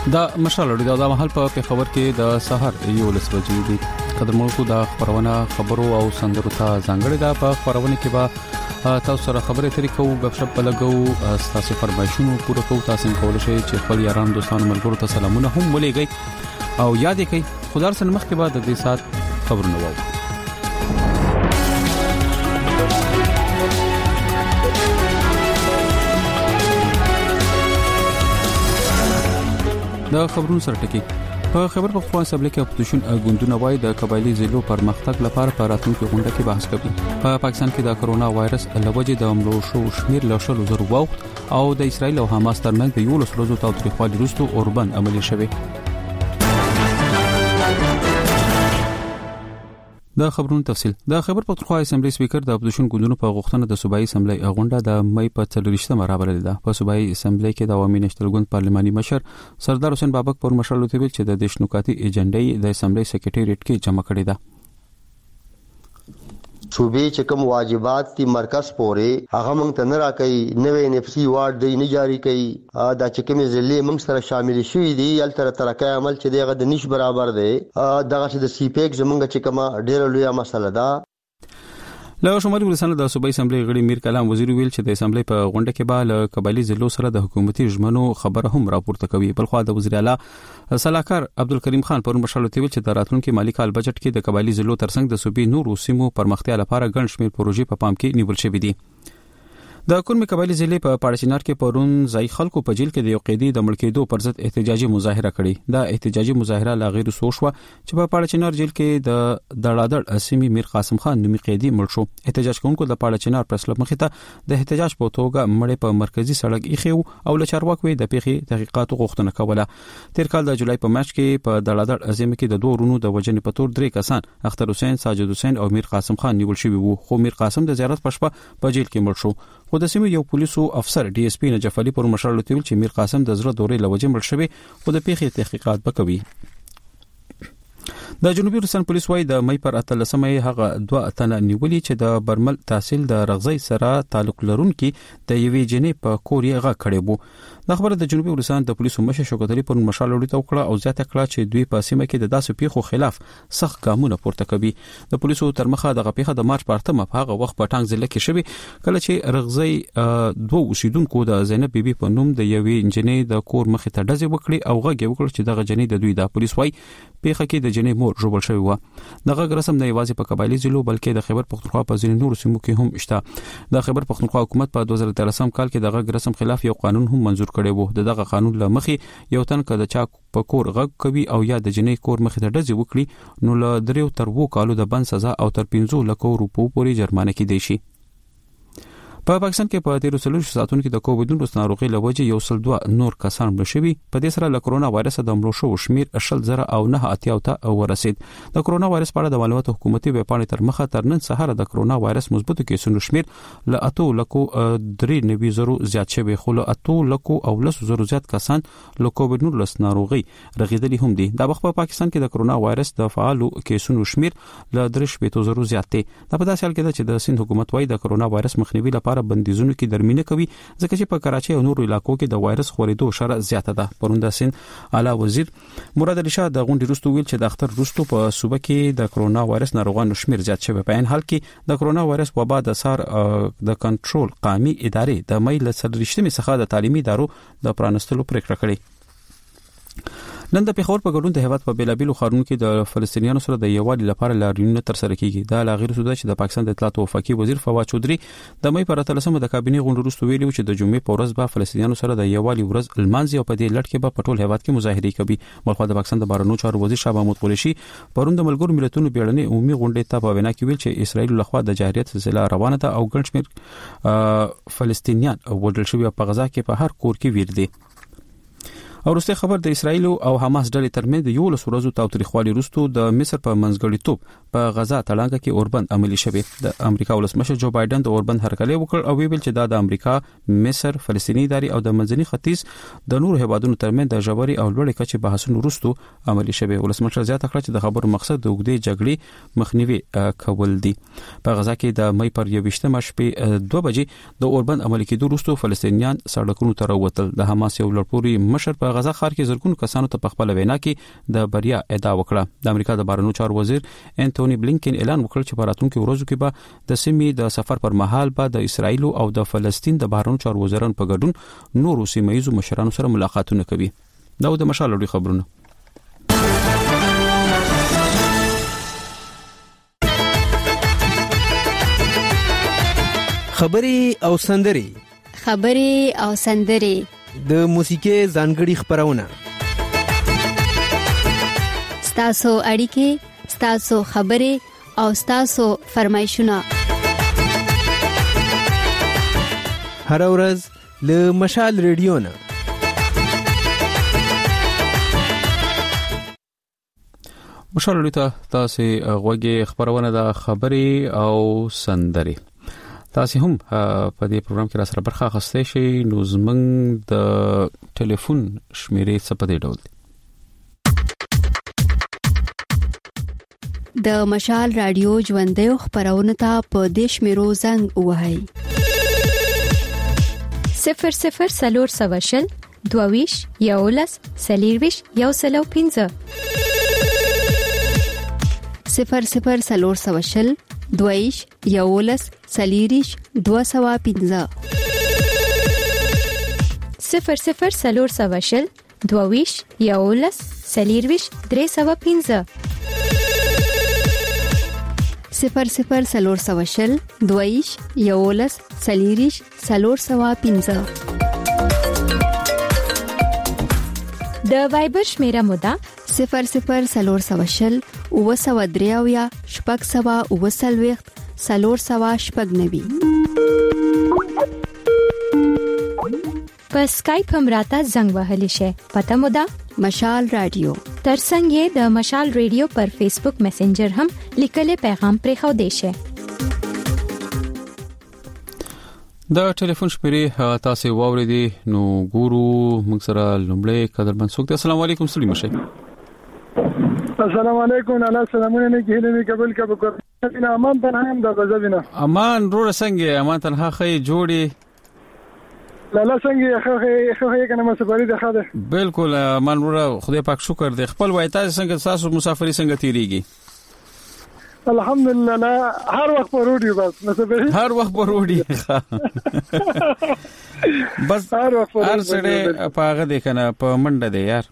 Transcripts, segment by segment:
دا مشال د محل په خبر کې د سحر یو لسبجې دي قدرمنو دا خبرونه خبرو او سندرو ته ځانګړي ده. په خبرونه کې به تاسو سره خبرې ترې کوو، غږ شپ لګو، تاسو فرمایشونه پوره کوو. تاسو کولای شئ چې خپل یاران دوستانو ملګرو ته سلامونه هم ولېږئ او یاد کړئ خدای سره مخ کې بعد د دې سات خبرونه وو. د خبرونو سره ټکی په خبر پختون اسمبلی کې اپوزیشن ګوندونه وايي د قبایلی ضلعو پرمختګ لپاره په راتلونکي غونډه کې بحث کوي. په پاکستان کې د کرونا وایرس لوجې د مړو شو شمیر له 100,000 ووت او د اسرایل او حماس ترمنځ د 11 ورځو تاوتریخوالي وروسته اوربند عملی شوی. د خبرونو تفصیل. د خبر پختونخوا اسمبلی سپیکر د اپوزیشن ګوندونو په غوښتنه د صوبایي اسمبلی غونډه د مې په 30مه راوړل ده. په صوبایي اسمبلی کې د عوامي نېشنل ګوند پارلماني مشر سردار حسین بابک پر مشر لوتي ویل چې د دیشنوکاتي ایجنډای د اسمبلی سیکریټریټ کې جمع کړی ده. صوبې چې کوم واجبات دي مرکز پورې هغه مونږ ته نه راکړي، نوې نفسي وارد دی نه جاری کړي. دا چې کوم ضلع مونږ سره شامل شوي دي التر ترقه عمل چې دغه د نش برابر دی. دغه چې د سی پیک زمونږ چې کومه ډېر لوی مسله ده. له شمالي ولسمه د صوبایي اسمبلی غړي میر کلام وزیر ویل چې د اسمبلی په غونډه کې به له قبایلی ضلعو سره د حکومتي ژمنو خبره هم راپورته کوي. بلخو د وزیر اعلی صلاحکار عبدالکریم خان پر مشال ته ویل چې د راتلونکي مالی کال بجټ کې د قبایلی ضلعو ترڅنګ د صوبې نورو سیمو پرمختیا لپاره ګڼ شمېر پروژې په پام کې نیول شوې دي. د کورمي قبایلی ضلع په پاړچینار کې پرون ځای خلکو په جیل کې د یو قیدی د مړ کېدو پر ضد احتجاجي مظاهره کړې. دا احتجاجي مظاهره لا غیر سوشوا چې په پاړچینار جیل کې د دړادړ اسمي میر قاسم خان نومي قیدی مړ شو. احتجاج کوونکو د پاړچینار پرسل مخې ته د احتجاج په توګه مړ په مرکزی سړک ایخو او له چارواکو د پیښې تحقیقات غوښتنه کوله. تیر کال د جولای په میاشت کې په دړادړ ازمه کې د دوه ورونو د وجنې په تور 3 کسان اختر حسین، ساجد حسین او میر قاسم خان نیول شوی وو. خو میر قاسم د زیارت پښپا په جیل کې مړ شو. خو د سیمې یو پولیسو افسر ډي اس پی نجف علي پر مشر لوتي ویل چې میر قاسم د زړه دورې لوجه مړ شوی خو د پیښې تحقیقات وکوي. د جنوبي روسان پولیس وايي د مې پر 13مه هغه 2 تنه نیولي چې د برمل تحصیل د رغزي سره تعلق لرونکي د یوې جنې په کوریا غا کړي وو. د خبره د جنوبي روسان د پولیسو مشر شوکت علي پر مشال لوري ته وکړه او زیاته کړه چې دوی په سیمه کې د داسې پیښو خلاف سخت ګامونه پورته کوي. د پولیسو تر مخه د پیښه د مارچ په 8مه په هغه وخت په ټانګ ضلع کې شوی کله چې رغزي 2 اوسیدونکو د زینب بیبي په نوم د یوې جنې د کور مخې ته ډزې وکړي او غږ وکړ چې دغه جنې د دوی د پولیس وايي پیښه کې د جنې مور جوړ شوی و. دغه رسم نه یوازې په قبایلی ضلعو بلکې د خیبر پختونخوا په ځینو نورو سیمو کې هم شته. د خیبر پختونخوا حکومت په 2013 کال کې دغه رسم خلاف یو قانون هم منزور کړی وو. دغه قانون له مخې یو تن کده چا په کور غږ کوي او یا د جنې کور مخې ته ډزې وکړي نو له 3 تر 2 کالو د بند سزا او تر 15 لک روپو پورې جرمانه کېدای شي. په پاکستان کې په 13 ساعتونو کې د کووډ-19 ناروغي لوجه یو سل 2 نور کسان مړ شوي. په دې سره له کرونا وایرس د مړو شو شمیر 0.9 ته ورسید. د کرونا وایرس په اړه د معلوماتو حکومتي ویب پاڼې تر مخه تر نن سهار د کرونا وایرس مثبتو کیسونو شمیر له 8,390,000 زیات شوی خو له 8,10,000 زیات کسان له کووډ-19 ناروغي رغیدلي هم دي. د په پاکستان کې د کرونا وایرس د فعالو کیسونو شمیر له 3,000 زیات دی. دا په داسې حال کې ده چې د سند حکومت وايي د کرونا وایرس مخنیوي لپاره بندیزونو کې درمینه کوي ځکه چې په کراچۍ او نورو علاقو کې د وایرس خورېدو شرح زیاته ده. پرون د سند اعلی وزیر مراد علي شاه د غونډې وروسته ویل چې د اختر وروسته په صوبه کې د کرونا وایرس ناروغانو شمیر زیات شوی. په ان حال کې د کرونا وایرس وبا د سار د کنټرول قومي ادارې د مې له 30 څخه د تعلیمي ادارو د پرانستلو پریکړه کړې. نن د پیښور په ګډون د هیواد په بیلابیلو ښارونو کې د فلسطینیانو سره د یووالي لپاره لاریونونه ترسره کیږي. دا لا غیر سوده چې د پاکستان د اطلاعات او وفاقي وزیر فواد چودري د مې پر 13مه د کابینې غونډې وروسته ویلي چې د جمعې په ورځ به فلسطینیانو سره د یووالي ورځ المانزي او په دې لړ کې به په ټول هیواد کې مظاهرې کوي. بلخو د پاکستان د بهرنیو چارو وزیر شاه محمود قریشي پرون د ملګرو ملتونو بیړنۍ عمومي غونډې ته په وینا کې ویل چې اسرائیل لخوا د جاهلیت سلسله روانه ده او ګڼ شمېر فلسطینیان وډل شوی په غزا کې په هر کور کې ویر دي. او وروسته خبر د اسرایل او حماس ډلې ترمنځ د 11 ورځو تاوتریخوالي وروسته د مصر په منځګړیتوب په غزا تړانګه کې اوربند عملی شوی. د امریکا ولسمشر جو بایدن د اوربند هرکلی وکړ او ویل چې دا د امریکا، مصر، فلسطیني ادارې او د منځني ختیځ د نور هیوادونو ترمنځ د ژوري او لوړې کچې بحثونو وروسته عملی شوی. ولسمشر زیاته کړه چې د خبرو مقصد د وګړي جګړې مخنیوي کول دي. په غزا کې د مې پر 21 شپې 2 بجې د اوربند عملی کېدو وروسته فلسطینیان سړکونو ته راووتل. د حماس یو لړپوري مشر په په غزا ښار کې زرګونو کسانو ته په خپل وینا کې د بریا ادعا وکړه. د امریکا د بهرنیو چارو وزیر انټونی بلینکن اعلان وکړ چې په راتلونکو ورځو کې به د سیمې د سفر پر مهال به د اسرایل او د فلسطین د بهرنیو چارو وزیرانو په ګډون نورو سیمه‌ییزو مشرانو سره ملاقاتونه کوي. دا د مشال لوړي خبرونه. خبرې او سندري د موسیقي ځانګړي خبرونه ستاسو اړیکې ستاسو خبرې او ستاسو فرمایشونه هر ورځ له مشال ریډیو نه. مشال ریډیو تاسو غوږی خبرونه د خبرې او سندري. تاسو هم په دې پروګرام کې را سره برخه اخیستئ شئ. نو زموږ د ټلیفون شمیرې څه په دې ډول دي. د مشال رادیو ژوندۍ خبرونه ته په دې شمیرو زنګ ووهئ. 00 سلور سواشل دوویش یولس سلیرویش یوسلو 5 00 سلور سواشل دویش یولس سلیریش 215 00 سلور سواشل دویش یولس سلیرویش 315 00 سلور سواشل دویش یولس سلیریش 315 د وایبر شمیره مودا 00 سلور سواشل وسودریاویا شپږ سوا وسلويخت سلور سوا شپږ نوي. په اسکایپ هم راته زنګ وهلی شي. پته مودا مشال رادیو. ترڅنګ یې د مشال ریډیو پر فیسبوک میسنجر هم لیکلي پیغام پرې خو دی شي. د ټلیفون شمیرې تاسو واوریدي. نو ګورو موږ سره لومړی قدرمن څوک دی. السلام علیکم سلیم شي. السلام علیکم. الله سلامونه نه کېلې قبول کړه. امان تنها د غزبینه. امان رو څنګه امان تنها خې جوړي. لاله څنګه خو کنه مسافری ده خاله. بالکل امان رو خدای پاک شکر دی. خپل وای تاسو څنګه تاسو مسافری څنګه تیریږي؟ الحمدلله هر وخت پروډي بس مسافری هر وخت پروډي. بس هر سره پاغه دی کنه په منډه دی یار.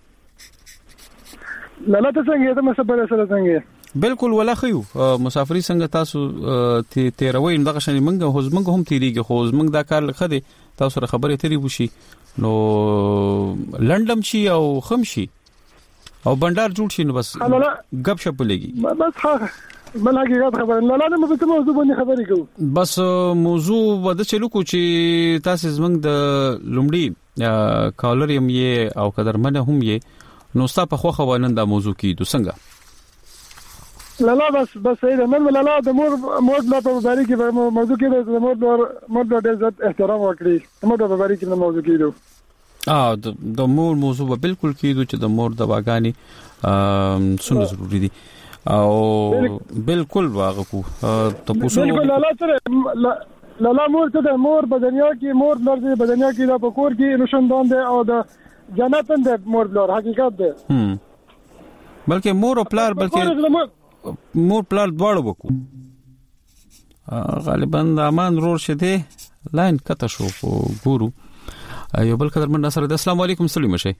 لاله څنګه ته مسافر سره څنګه؟ بالکل ولا خيو مسافری څنګه تاسو تیروي دغه شنه منګه هوز منګه هم تیریږي خو منګه دا کار لخه تاسو سره خبرې تیری وشي نو لندم شي او خمشي او بندر جوړ شي نو بس غب شپ لګي. بس ها بل حقیقت خبره لاله نه به موضوع باندې خبرې کوو. بس موضوع ودا چلو کو چې تاسو زمنګ د لومړي کالر یم یې او قدرمنه هم یې نو ستا په خوخه ونن دا موضوع کې د څنګه لاله بس صحیح ده. من لاله د مور لا په باري کې موضوع کې د مور د عزت احترام وکړي. مور د باري کې د موضوع کې د مور موضوع به بالکل کېدو چې د مور د واګانی سونه ضروری دي او بالکل واغ کو ته پوښتنه بالکل لاله سره لاله مور ته د مور بدنیا کې مور لري بدنیا کې د پکور کې نشندان دي او د جنتن د مور لور حقیقت ده. بلکې مور او پلار بلکې مور پلار دواړو وکړو. غالبا د امان رور شته لاین کته شو ګورو یو بل قدر من سره. السلام علیکم سلیم شي.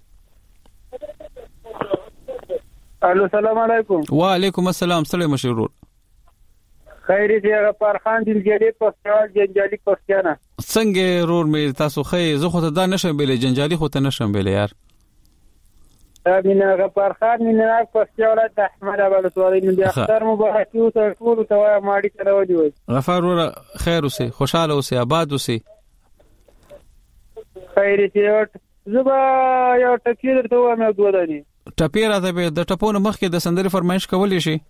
الو السلام علیکم. وعلیکم السلام سلیم شي رور. خیری دی غفار خان جنجالي پښتون جنجالي پښتانه څنګه رور مې تاسو خې زه خو ته دا نشم بیلې جنجالي خو ته نشم بیلې یار. امين غفار خان من پښتون د احمد ابلتوالي من اختر مبارک او ته ټول ته ماړي کړو دی. غفار ور خیر اوسه خوشاله اوسه آباد اوسه. خیری دی زبا یو ټکیر ته و مې دوه ټپیر راته به د ټپونه مخ کې د سندري فرمایش کولې شي.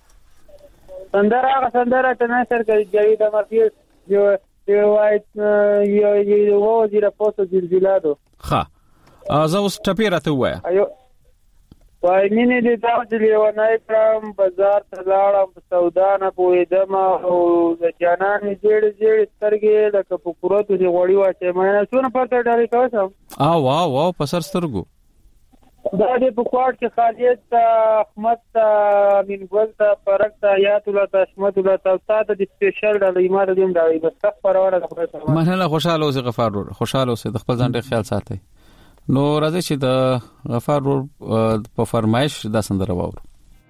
سندره ته نه سر کوي جاوید امرفیس یو وایت یو وزیر پوسټ جلجلادو. ها زه اوس ټپیر راته وایا. وای مینې دې دا چې لیونی کړم بازار ته لاړم په سودا نه پوهېدم او د جانانې زیړې زیړې سترګې لکه په کورتو چې غوړي واچوي مینه څونه پرته ډالۍ کوم واو په سر سترګو دا دې په کوټ کې خالیت ته احمد ته امین ګل ته فرق ته حیات الله ته حشمت الله ته تا ته د سپیشل ډالۍ ما ته دې ډالۍ بس ښه خپرونه د خدای سره مننه خوشاله اوسې غفار ورور خوشاله اوسې د خپل ځان ډېر خیال ساتئ نو راځي چې د غفار ورور په فرمایش دا سندره واورو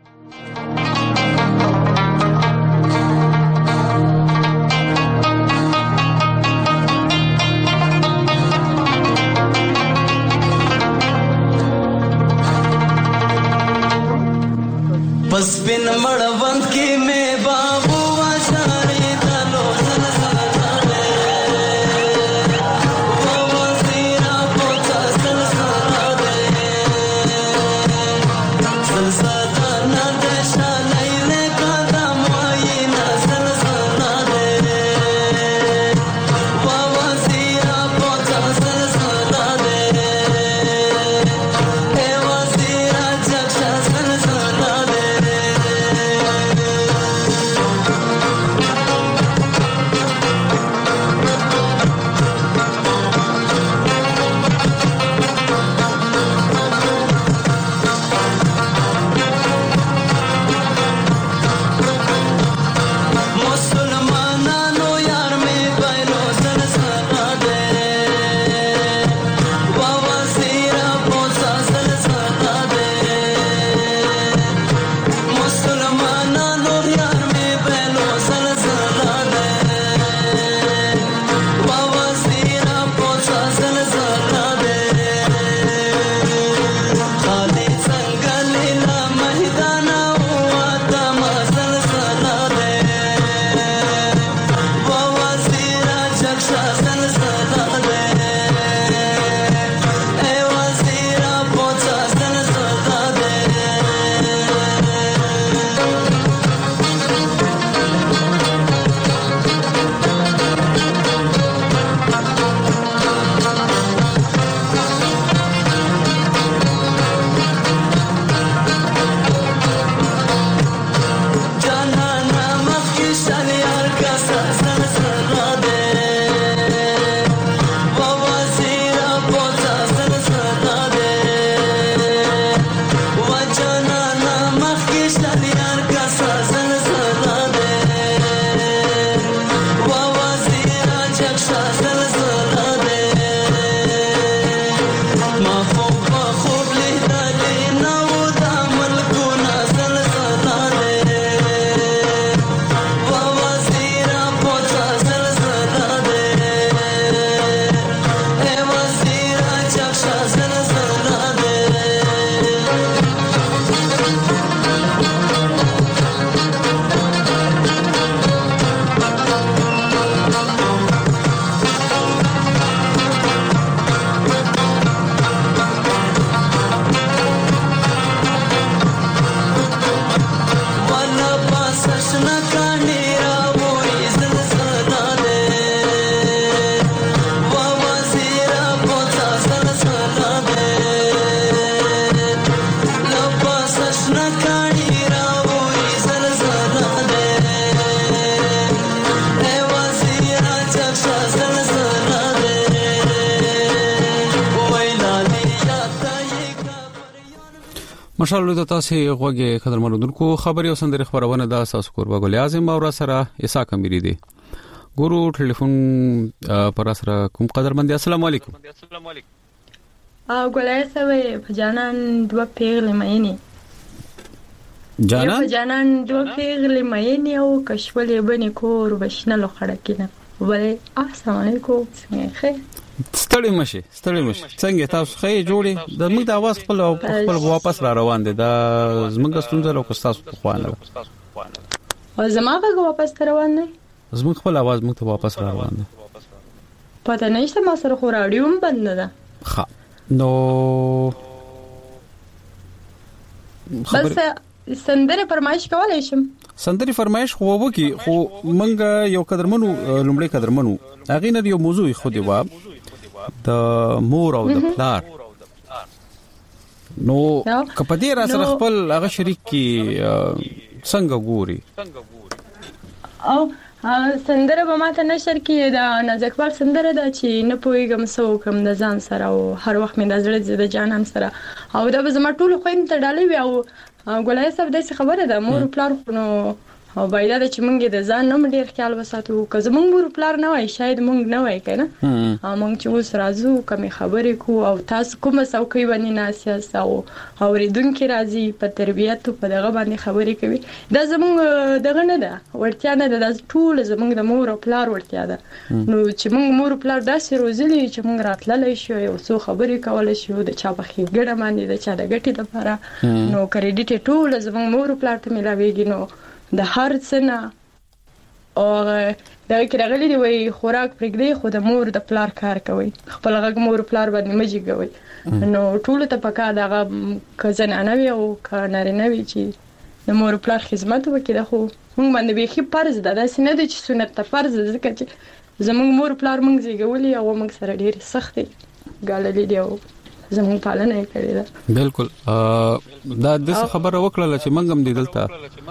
बस बिन मड़वंत की में बाबू वाशारी तलो सलसले वो वसीरा पोचा सलसले सलसला ना देशा नैले कदम आई ना सलसले वो वसीरा पोचा सलसले ए वसीरा जक्षा सलसले مشالله د تاسو غوږی قدر مندونکو خبري او سندري خبرونه د اساس کوربه ګل اعظم او سره اسا کمیری دي ګورو ټلیفون پر سره کوم قدرمند السلام علیکم ګولای سوي فجانان دوه پیغلې مېنی جانان دوه پیغلې مېنی او کښولې بنې کور بشنه لخړه کینه وله السلام علیکم څنګه ستړي مشه څنګه تاسو خې جوړي د موږ د आवाज خپل واپس را روان دي دا زموږ ستونزه لو کو تاسو په خوانه او زموږه واپس روان نه زموږ خپل आवाज موږ ته واپس را روان دي پته نشته ما سره خو راډیو هم بند نه ده ها نو بس سندره فرمایش کولای شم سندري فرمایش خو وکی خو منګه یو قدرمنو لومړی قدرمنو اغه نه یو موضوع خو دی واب د مور او د پلار نو کپدې را سره خپل هغه شریک کی څنګه ګوري او سندره به ماته نشر کې دا نازکبال سندره ده چې نه پوهېږم څه وکړم د ځان سره او هر وخت مې د زړه د جانان سره او دا به زما ټولو خویندو ته ډالۍ وي او ګلایه صاحب داسې خبره ده مور پلار خو نو او باید دا چې موږ د ځان نه ډېر خیال وساتو که زموږ مور پلار نه وای شاید موږ نه وای کنه موږ چې اوس راځو کمې خبرې کو او تاسو کومه څوکۍ باندې ناسیاست او اوریدونکو راځي په تربیت په دغه باندې خبرې کوي دا زموږ دغه نه ده ورتیا نه ده د ټول زموږ د مور او پلار ورتیا ده نو چې موږ مور پلار داسې روزلي چې موږ راتللی شو او څو خبرې کولای شو د چا په ښېګڼه باندې د چا د ګټې لپاره نو کریډیټ ټول زموږ مور پلار ته ملاویږي نو د هر څه نه او دا کې راغلي دی وای خوراک پرېږدي خو د مور د پلار کار کوي خپل غږ مور پلار باندې مجيږي نو ټول ته پکا دغه کزنانه وي او کارنارینه وي چې د مور پلار خدمت وکړي خو موږ باندې به خې فرض ده داسې نه دی چې سنت ته فرض ځکه چې زموږ مور پلار موږ زیږولي او موږ سره ډېر سخت ګاللي دی او زموږ پالنه یې کړې ده بالکل دا د خبره وکړه چې موږ هم دلته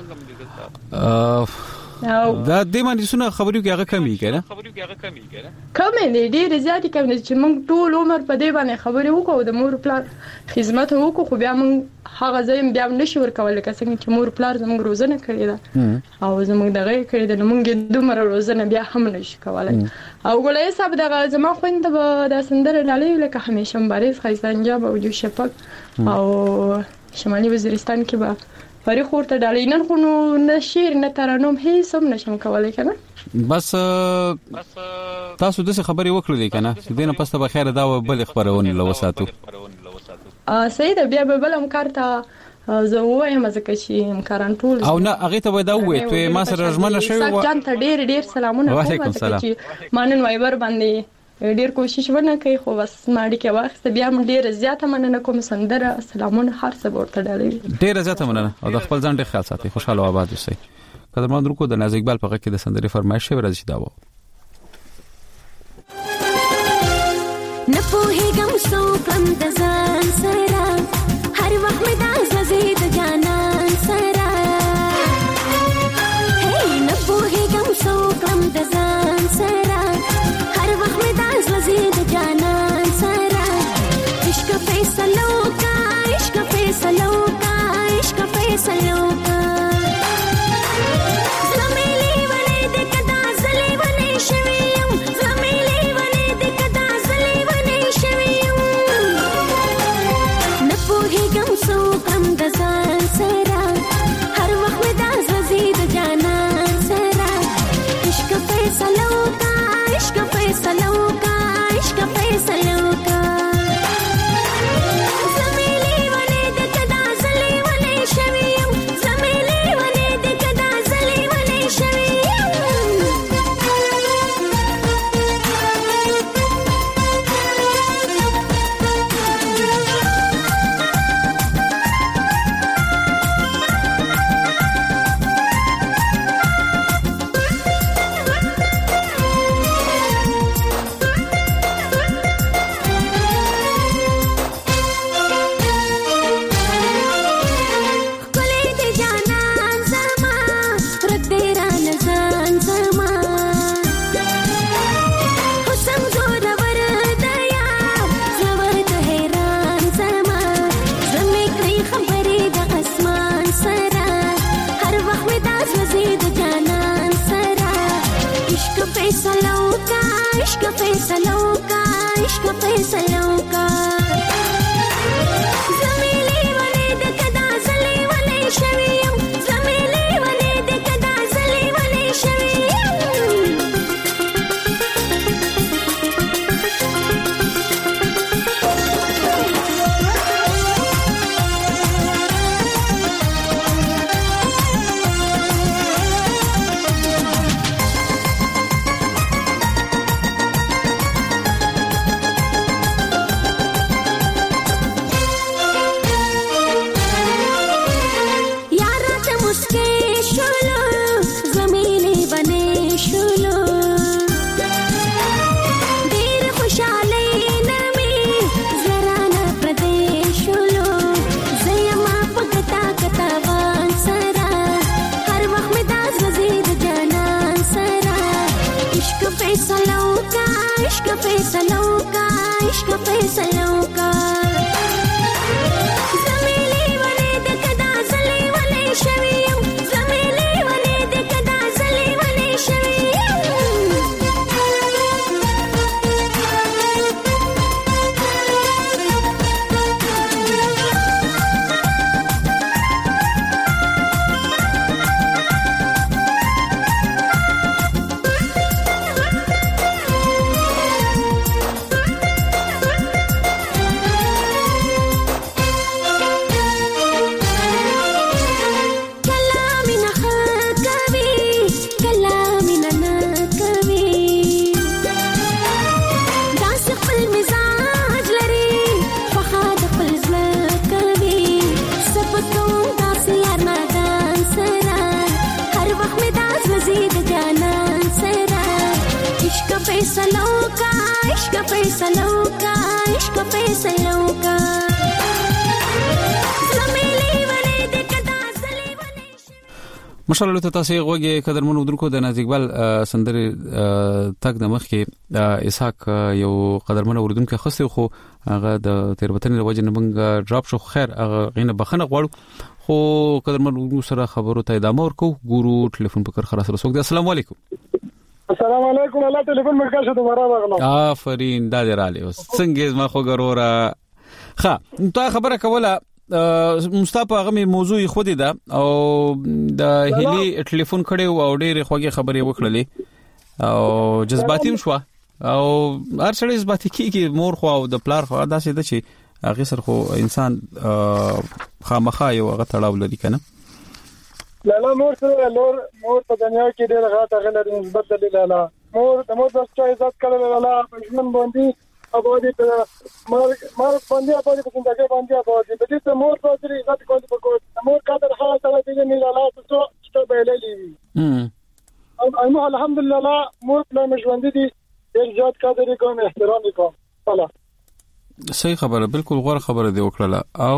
دا د باندې سونه خبرو کې هغه کمی کړه کمې ډېر زیات کمې چې موږ ټول عمر په دې باندې خبرې وکړو د مور پلار خدمت وکړو خو بیا موږ هغه ځای بیا نشو ورکول لکه څنګه چې مور پلار زموږ روزنه کړې ده او زموږ دغه کړې ده موږ دومره روزنه بیا هم نشو کولای او ګلایه صاحب دغه زما خويند به د سندره ډالۍ لکه همیشه مبارز خیزانجاب او جو شپک او شمالي وزیرستان کې به فری خورته ډالۍ نن خو نو نشیر نه ترانوم هیڅ هم نشم کولای کنه بس تاسو د څه خبرې وکړلې کنه دینه پسته به خیر دا بل خبرونه لوساتو سید بیا به بل امکارته زه وایم ځکه چې امکاران ټول او نه هغه ته ودا وې ته ما سره رجمنه شوی و ځان ته ډېر سلامونه وعلیکم السلام مانن وایبر باندې ډیر کوشش ونه کوي خو بس ماړي کې وخت بیا هم ډیر زیاته مننه کوم سندره سلامونه هر څه ورته ډالۍ ډیر زیاته مننه او د خپل ځان ډیر خیال ساتي خوشاله آباد اوسئ قدرمن درکو د نازک بال په غږ کې د سندرې فرمایش ورځي دا و نه پوهېږم څو کم د ځان سره هر وخت مې دا زړه د جانان سره هی نه پوهېږم څو کم د ځان سره هر وخت مې دا زړه د جانان سره عشق فیصلو کا عشق فیصلو کا عشق فیصلو کا यार عشق فیصلو کا عشق فیصلو کا زمیلی ولې د کدا زلی ولې شوی زمیلی ولې د کدا زلی ولې شوی مشالله ته تاسو غوږی قدرمن ودرکو د نازیکبل سندره تک د مخ کې اسحاق یو قدرمن اوردونکو خسته خو هغه د تیربتنې د وجه نه موږ ډراپ شو خیر هغه غینه بخنه غواړو خو قدرمن ورو سره خبرو ته ادامه ورکو ګورو ټلیفون په کار خلاص رسوک دی السلام علیکم السلام علیکم الله ټلیفون مرکز ته دوباره راغلم آفرین دا دراله څنګه ما خو ګورورا ښه ته خبره کوله مصطفی هغه موضوع خودی ده او د هلی ټلیفون کړي او ډېر خوږه خبرې وکړلې او جذباتي شو او هر څړې جذباتي کیږي مور خو او د پلار خو داسې ده چې هغه سر خو انسان خامخا یو هغه تړاو لري کنه لاله مور سره مور په دنیا کې ډېر غاټه غلې نسبت لري لاله مور د مور د عزت کړل لاله پښمن باندې ابادي په مار باندې ابادي په څنګه باندې ابادي په دې ته مور په دې عزت کوي په کوم مور قدر حال سره دې نه لاله څه څه بیلې او الحمدلله مور په مشوند دي ډېر زیات قدر کوم احترام کوم والله صحیح خبره بالکل غوړ خبره دی وکړه او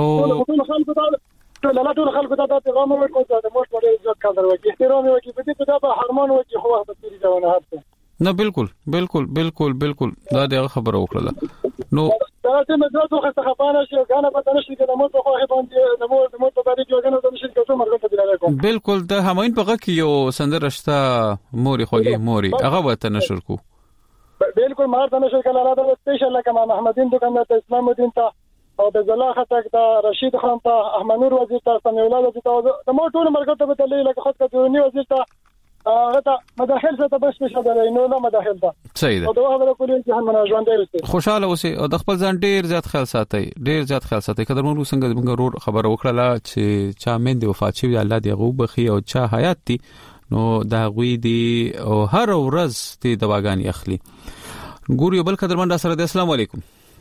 ټول خلکو ته پیغام ورکړو چې مور په ډېر زیات قدر وکړي احترام وکړي په دې ته به هرمان وکړي خو وخت تیری ځونه هرڅه نه بالکل دا دغه خبره وکړه نو دا چې مزه خو خپانه شي غانه پته نشي چې د مور په خو باندې د مور په باندې کې غانه د نشي کوم مرګ ته دی راکوم بالکل د هماین په کې یو سندره شته موري خوږی موري هغه وته نشر کو بالکل مار ته نشي کله را ده سپیشل لکه محمدین دکاندار ته اسلام الدین ته او د زلا خطک ته رشید خان ته احمد نور وزیر ته سمیع الله وزیر ته د مور ټول مرګ ته به تللی لکه خط کډونی وزیر ته هغه ته مداخل څه ته بس نشه دی نو نه مداخل ته صحیح ده او دا خبره کولی چې هم نه ژوند دی خوشاله اوسه او د خپل ځان ډیر زیات خیال ساتي قدر مونږ څنګه موږ ورور خبره وکړه چې چا مند وفات شي الله دې غو بخي او چا حیات دي نو دا غوي دي او هر ورځ دې دواګانی اخلي ګور یو بل قدرمن سره د السلام علیکم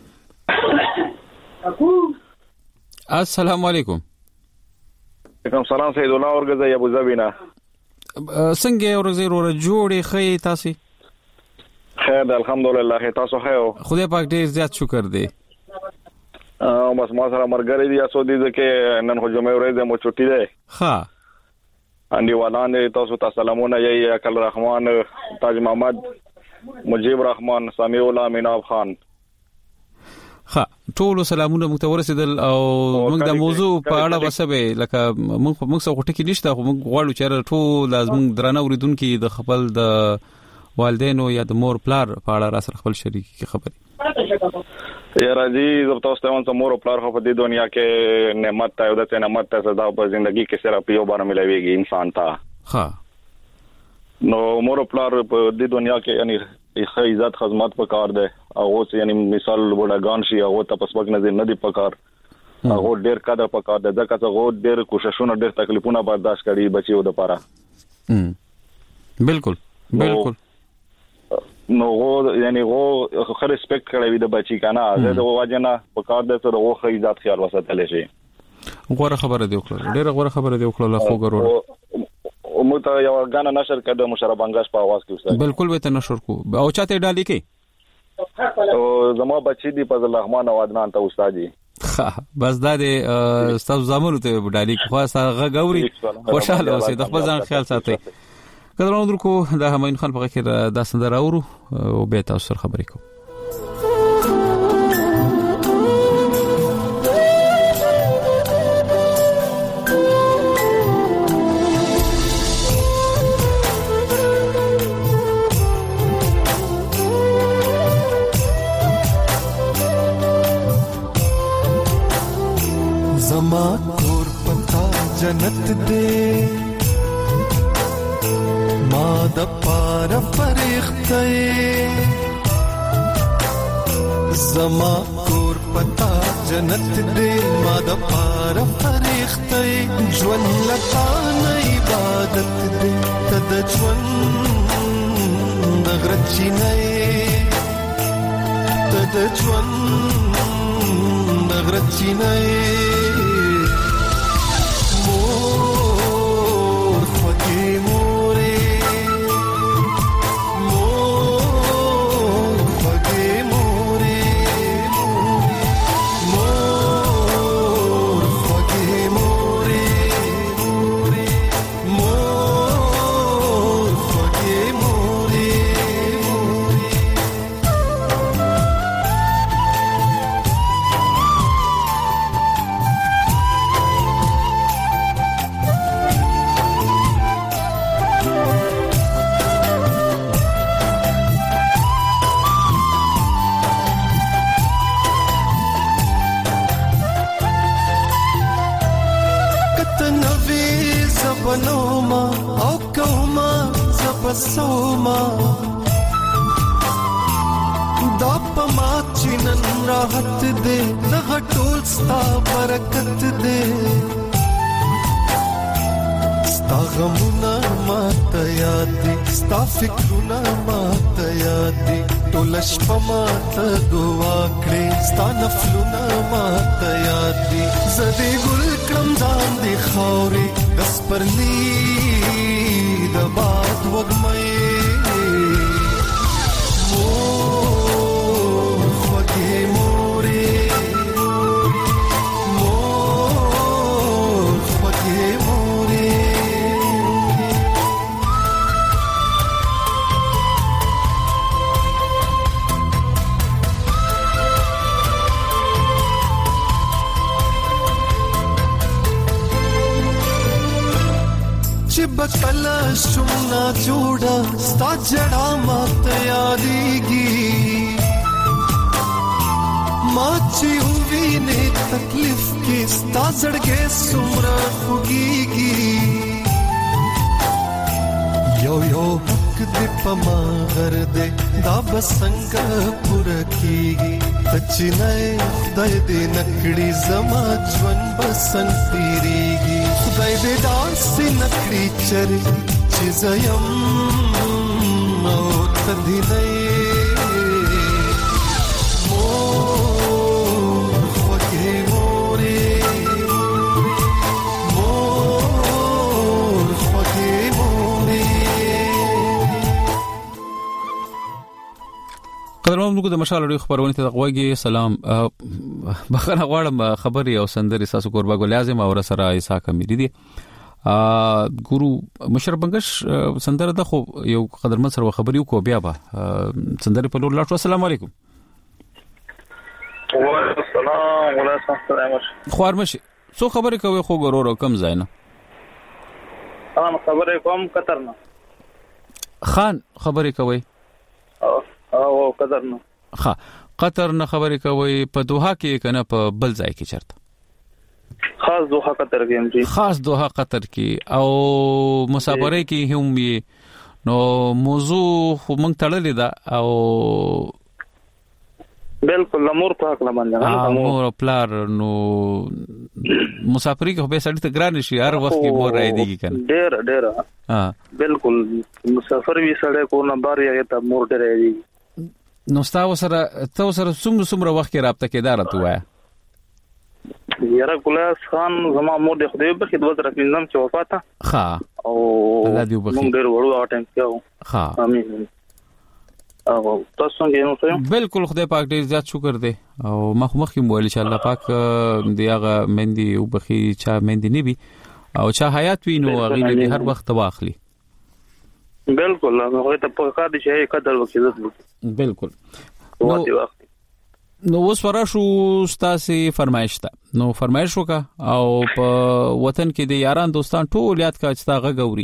السلام علیکم وعلیکم السلام سید الله ورغزه ابو ظبینا څنګه ورغزه ور جوړې خې تاسو خیر الحمدلله تاسو خیر خدای پاک دې زیات شکر دی بس ما سره مرګري دي اسو دي چې نن خو جمعه ورځ مو چټي ده ها اندي والان تاسو ته سلامونه یې اکل رحمان تاج محمد مجيب رحمان سمیع الله مناب خان ها ټول سلامونه متورسدل او موږ د موضوع په اړه وسبه لکه موږ څه غوټه کې نشته خو موږ غواړو چې ټول لازم درانه اوریدونکو د خپل د والدینو یا د مور پلار په اړه را سره خپل شریک خبري یا راځي زه تاسو ته وایم مور پلار خو په دې دنیا کې نعمت ته او د نعمت ته صدا په ژوندۍ کې سره په یو باندې ملويږي انسان ته ها نو مور پلار په دې دنیا کې یعنی ښه عزت خدمت پکار ده او یعنی مثال وړاګان شي او ته پسوګ نه دی پکار هغه ډېر قدر پکار ده ځکه چې هغه ډېر کوششونه ډېر تکلیفونه برداشت کړي بچیو د پاره بالکل نو یعنی هغه خو ریسپیکټ کوي د بچی کنه زه د واجنه پکار ده چې هغه عزت خیال وساتل شي غوړه خبره دی وکړه ډېر غوړه خبره دی وکړه خو ګورو مو ته یو غانا نشر کړه مشرب انګاش په आवाज کې وسه بالکل به ته نشر کو او چاته ډالي کې او زما بچی دی په الرحمن او عدنان ته استاد جی بس دا د استاد زمونو ته ډالي خو هغه غوري خوشاله اوسې د خپل ځان خیال ساتي قدرمن درکو د هماین خان په کې د سندره اورو او به تاسو سره خبرې کوم پار فرښتې زما کور پتا جنت دې ما د پار فرښتې ژوند لتا نه عبادت دې تد ژوند نغرچی نه تد ژوند نغرچی نه مور خوږې مورې بنوما او کوما زبسوما دا پما چنن راحت دے دغه ټول ستا برکت دے ستا غمونه ماته یاد دي ستا فکرونه ماته یاد دي ټول شپه ماته دعا کړې ستا نفلونه ماته یاد دي زدي ګل کړم ځان دي خاورې دس پرلی د باد وګمې مور خوږې مورې مور خوږې مورې چې بکلا شونا جوړا ستا جڑا ماته یادېږي ما چې وینې تکلیف کې ستا زړګې سمره خوږيږي یو یو حق دې پما غر دې دا بسنګ پوره کیږي تچنه خدای دې نکړي زما ژوند بسنګ تیریږي خدای دې داسې نکړي چې زیم او تدینه مور خوږې مورې مور خوږې مورې. قدرمن موږ د مشال اړیو خبرونه ته غوږی سلام بخره غواړم خبري او سندري ساسو قربا لازم او سره ایسا کمیری دي ګورو مشر بنگش سندره د خو یو قدرمن سره خبري کو بیا به سندري په لور لاړو. السلام علیکم. وعلیکم السلام ورحمت خوارمش سو خبري کوي خو ګورو کم زاینه انا خبري کوم قطرنا خان خبري کوي او قطرنا ها قطر نه خبري کوي په دوحه کې کنه په بل ځای کې چرته خاص دوحه قطر کې هم خاص دوحه قطر کې او مسافرۍ کې هم نو موضوع خو مونږ تړلې ده او بالکل امور په حق باندې امور پلار نو مسافرۍ کې به سړی ته ګران شي هر وخت کې مور راځي دي کنه ډېر ها بالکل مسافر وی سړی کو نه بار یې ته مور ډېر راځي نو تاسو سره څومره وخت کې رابطه کېدار ته وایا یاره ګلاس خان زما مور د خدای په خدمت راکینم چې وفات ها او الله دې وبخښي موږ ډېر وړو اټیم کېو ها امين او تاسو څنګه نو څه بالکل خدای پاک دې زیات شکر دې او مخ مویل ان شاء الله پاک دې هغه مندي وبخي چا مندي نبي او چا حیات وینو هغه دې هر وخت واخلي بالکل هغه ته په کار دي چې قدر وکړي بالکل نو اوس ورشو ستاسي فرمایش ته نو فرمایش وکا او په وطن کې د یاران دوستان ټول یاد کا چې تا غوري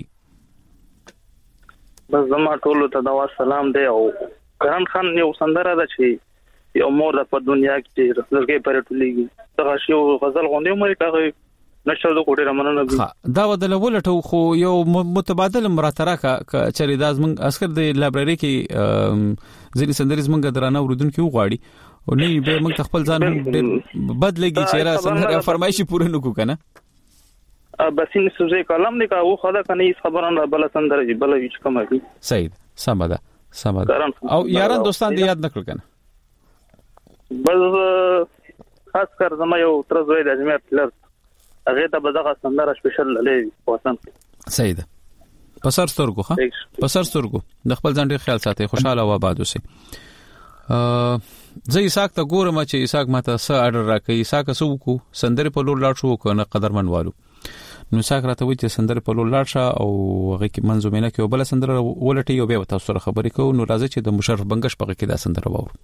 بس زما ټول ته دا سلام دی او کرن خان یو سندره ده چې یو مور د په دنیا کې رسلګي پر ټولېږي دا شی غزل غونډه مې کاغه نشو د کوټه رمنه دا ودل ولټو خو یو متبادل مراتره کا چری داز من اسکر د لایبرری کې ځینې سندریز منګه درانه اوردونکو وغواړي او نه به موږ خپل ځان بدلېږي چې را سندره فرمایشي پوره نکو کنه بسین سوزه کلام نه کا او خدا کنه خبران بل سندره بل هیڅ کومه صحیح سمدا او یاران دوستان دې یاد نکړ کنه بس خاص کر زما یو تر زوی د اجمیر پلر هغه ته بدغه سندره سپیشل لې وطن صحیح ده پسر سترګو ها پسر سترګو د خپل ځان ډیر خیال ساتي خوشاله او آباد اوسئ زه اساق ته ګورم چې اساق ماته څه اډر راکړي اساق سو کو سندره په لور لاړ شو کنه قدرمن والو نو اساق راته وایي چې سندره په لور لاړ شه او هغه کې منظومینه کې وبله سندره ولټي او بیا تاسو سره خبرې کوو نو راځي چې د مشرف بنگش په کې دا سندره وو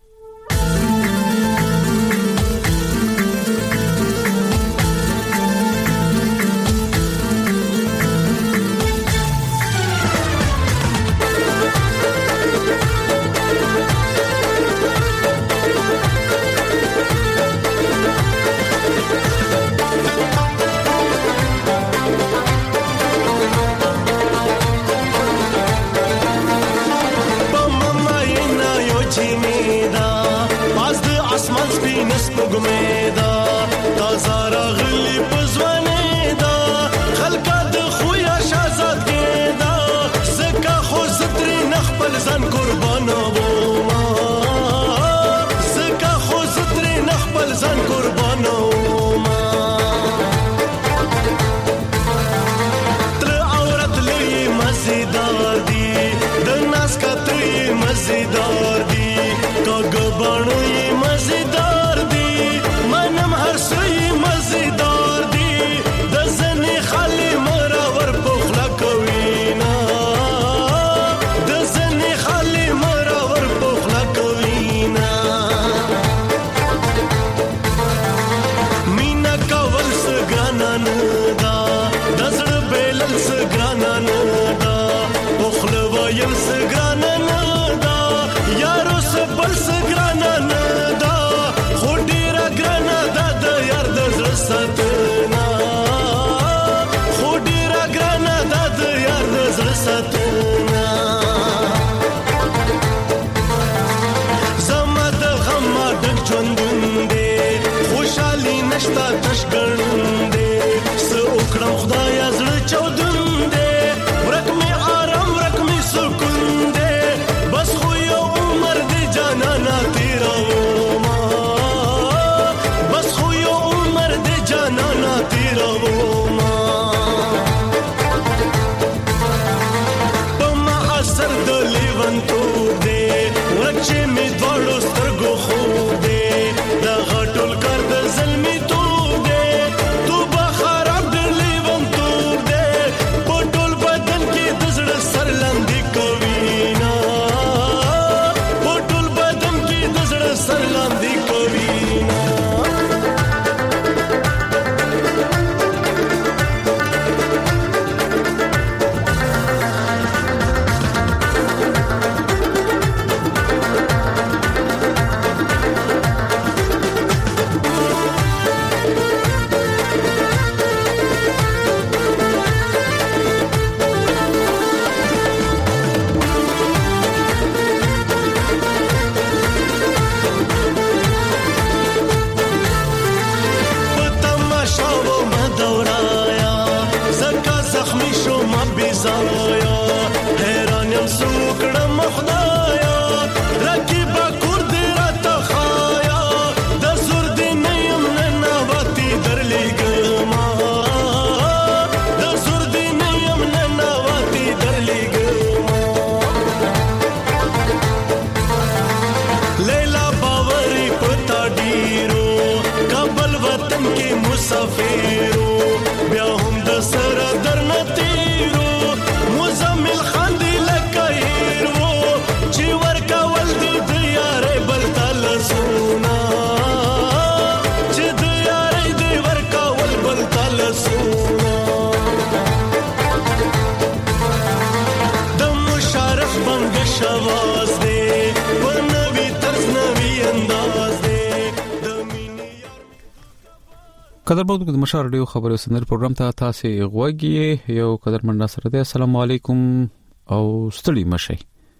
قدر بود د مشار ډیو خبرو سندر پروګرام ته تاسو غوږی یو قدر من سره ده. السلام علیکم او ستړي مشي.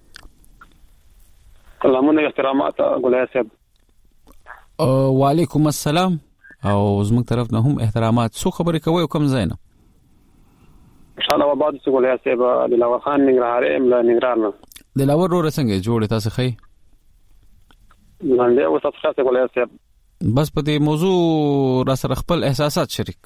سلامونه احترامات ګلای صاحب. وعلیکم السلام او زموږ طرف نه هم احترامات. سو خبرې کوي کوم زینا ان شاء الله وبعد سو ګلای صاحب دلاور خان نګرهار املا نګرهار نه دلاور ور څنګه جوړ تاسو خي لاندې او تاسو څه ګلای صاحب بس په دې موضوع را سره خپل احساسات شریک.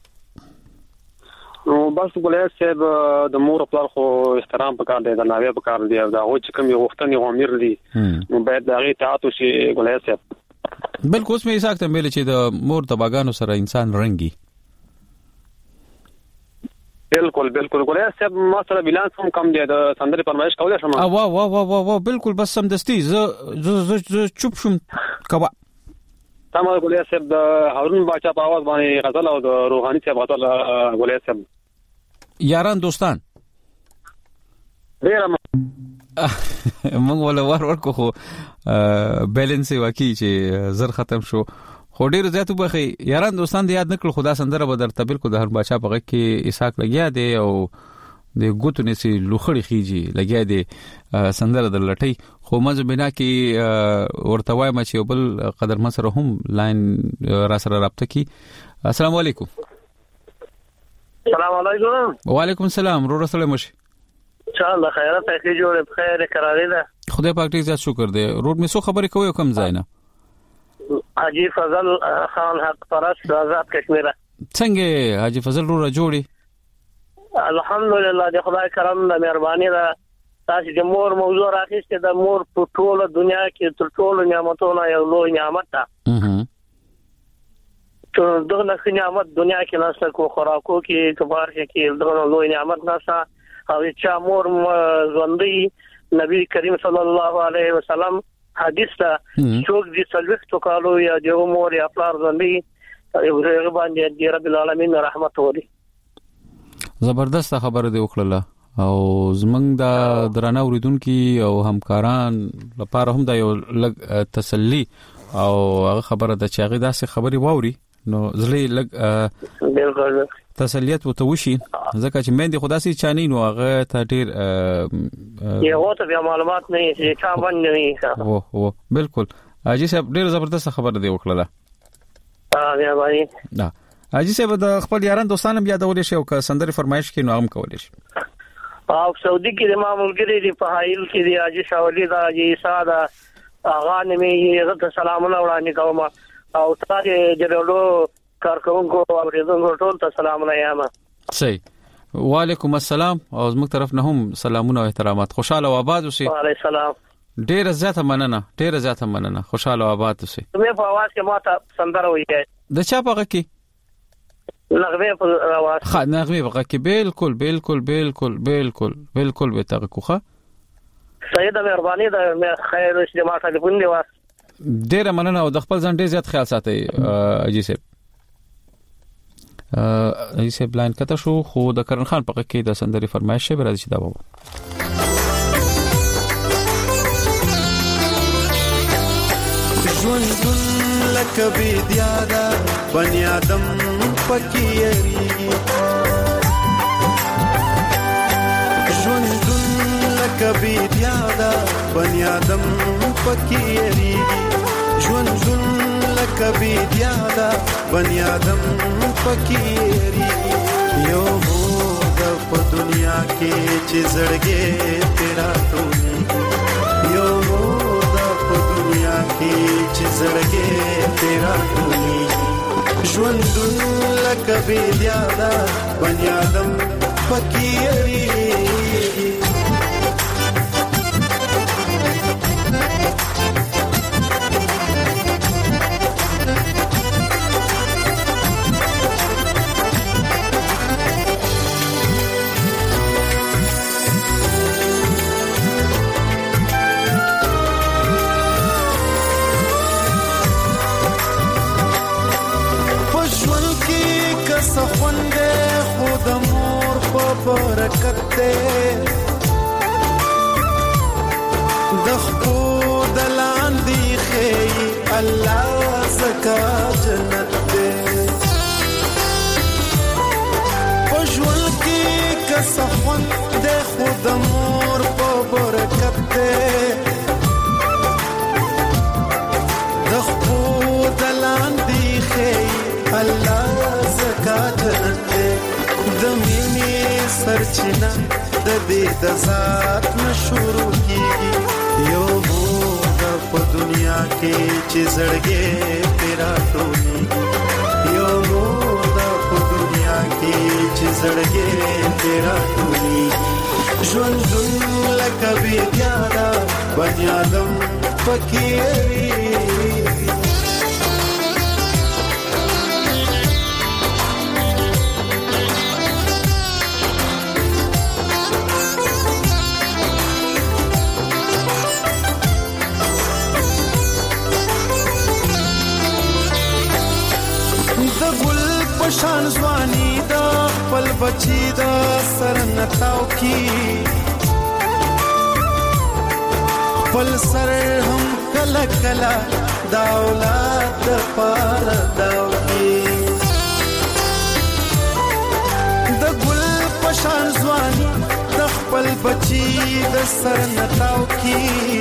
نو بس ګلای صاحب د مور خپل خو احترام پکار دی د ناوی پکار دی دا هو چې کوم یو وختنی غومیر دی نو باید دا غي تعاطو شي ګلای صاحب. بالکل اوس مې ساکته مل چې د مور د باغانو سره انسان رنگي. بالکل ګلای صاحب ما سره بیلانس هم کم دی د سندري پرمایش کولای شم. وا بالکل بس سم دستي ز چوپ شم کوا تمام ګلای صاحب د هارون باچا په आवाज باندې غزل او د روحاني صاحب غزل ګلای صاحب یاران دوستان ډیر موږ ولا ورکو خو بیلنس واکي چې زر ختم شو خو ډیر زیات وبخي یاران دوستان د یاد نکړو خدا سندره به درته بالکل د هر باچا په غږ کې اساق لګیا دی او د ګوتونه سي لوخړی خيږي لګیا دی سندره د لټي خو مزه بنا کې ورته وایم چې بل قدر من سره هم لاین را سره رابطه کی. السلام علیکم. السلام علیکم. وعلیکم السلام. رو رسول مشي ان شاء الله خیرت کې جوړه بخیر قرارې ده خدای پاک دې زیات شکر دی. روډ می سو خبرې کوي کوم ځای نه حاجی فضل خان حق پرست آزاد کشمیر. څنګه حاجی فضل رو جوړي الحمدلله د خدای کرم د مهرباني ده. تاسو د مور موضوع راخیسته د مور په ټوله دنیا کې تر ټولو نعمتونو یو لوی نعمت ده. ته دغه نعمت دنیا کې نشته کو خوراکو کې کبار کې دغه لوی نعمت نشته او چې مور ژوندۍ نبی کریم صلی الله علیه وسلم حدیث ته څوک دې څلوخ تو کالو یا د مور یا پلار ژوندۍ یو باندې د رب العالمین رحمت وری. زبردست خبره دی وکړه او زمنګ دا درانه اوریدونکو او همکاران لپاره هم دا یو لګ تسلی او هغه خبره د چاغي داسې خبري واوري نو زلي لګ بالکل تسلیت وتوشي ځکه چې مې د خدا سي چاني نو هغه ته ډیر یو ته معلومات نه چې چا باندې او بالکل اجي صاحب ډیر زبردست خبره دی وکړه. بیا باندې دا اجي صاحب د خپل یاران دوستانو بیا د ولې شو ک سندري فرمایش کې نو هم کولې شي او سعودي کې د معمولګری دی په حایل کې دی اجي شاولي دا اجي ساده اغا نمې یې ته سلامونه وړاندې کوم او تاسو جوړو کارکونکو او ریزونکو ټول ته سلامونه یم. صحیح. وعلیکم السلام او زموږ طرف نه هم سلامونه او احترامات. خوشاله او آباد اوسئ. وعلیکم السلام. ډیر زیاته مننه خوشاله او آباد اوسئ. مې په आवाज کې ماته سندره وایي د چا په غږ کې نغمه په आवाज خا نغمه په غږ کې بالکل به تاګه کوخه سیده مهرباني ده خیر چې ما ټلیفون دی واس ډیر مننه او د خپل ځان ډیر زیات خیال ساتي اجي صاحب لاین کته شو خو د کرن خان په غږ کې د سندري فرمایش به راځي دا وو. ژوند لکه بيدیادا بني آدم پکيري ژوند لکه بيدیادا بني آدم پکيري ژوند لکه بيدیادا بني آدم پکيري یو د په دنیا کې چې زړګي تیرا ټول یو دنیا کې چې زړګي تیرا ټولي ژوند لکه بيدیادا بني آدم پکيري برکت دې د خو دلاندې خې الله زکا جنت دې دې د خو دلان دی خې الله زکا جنت دې د مینې سرچینه د دې د ذات نشورو کیږي یو په دنیا کې چې زړګې تیرا ټولي یو مودا په دنیا کې چې زړګې تیرا ټولي ژوند لکه بیا دا بنی آدم فقیری پشان ځواني دا خپل بچي دا سر نتاو کی خپل سر هم کلا کلا دا اولاد پار داو کی د ګل پشان ځواني دا خپل بچي دا سر نتاو کی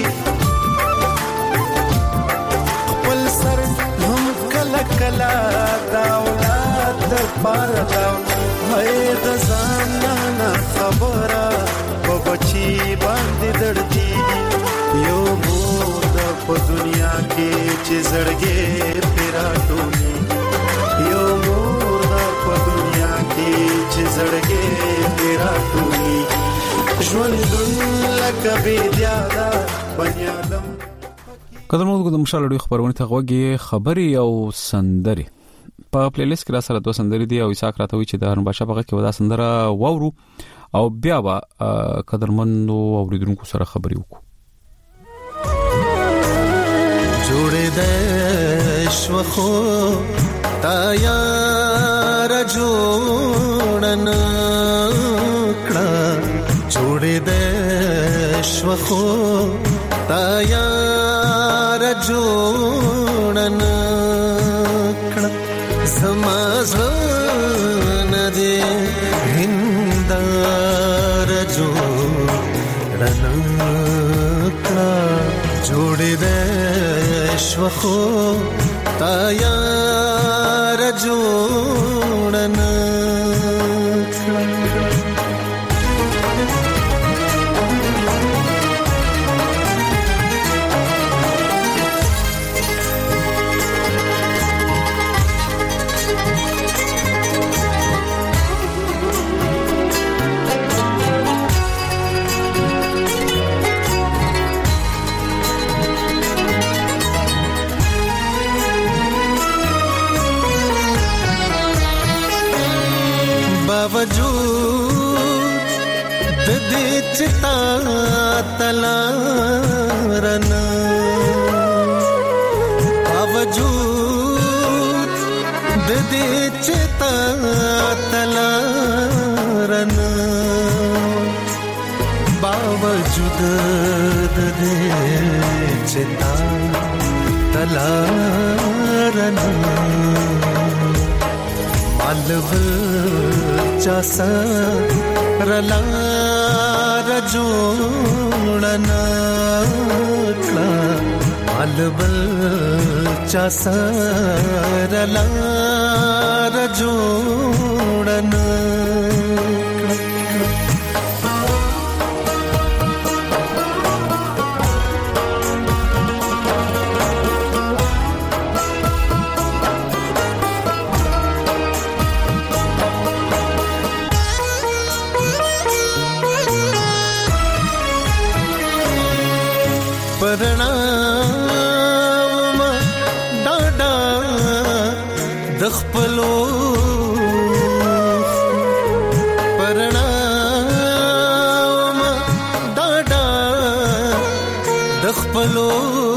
خپل سر هم کلا کلا دا در پار داو هاي د ځان نه خبره په بچي باندې دړدي یو مور په دنیا کې چې زړګې پیرا ټولي یو مور په دنیا کې چې زړګې پیرا ټولي ژوند لکه بیا دا بنی آدم قدرمنو د مشال اړیو خبرونه ته غوږی خبري او سندري په پلی لیست کې را سره دوه سندري دي او اساک راته وی چې د هرن بادشاہ په کې ودا سندره وورو او بیا با قدرمنو اوریدونکو سره خبري وکړو جوړې د شوخو تا یار جوړن کړه جوړې د شوخو تا یار جوړن समाजन दे हिंदार जोड़ना जोड़े दे श्वखो तायार जोड़ना बावजूद दे चिता तलारन बावजूद दे चिता तलारन बावजूद दे चिता तलारन अलव चासा रला रजोड़ना कला अलव चासा रला रजोड़ना परनाम डाडा दखपलो परनाम डाडा दखपलो